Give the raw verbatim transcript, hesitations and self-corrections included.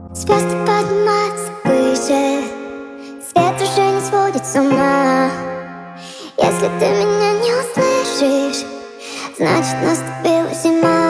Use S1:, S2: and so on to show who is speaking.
S1: Звезды поднимаются выше, свет уже не сводит с ума. Если ты меня не услышишь, значит наступила зима.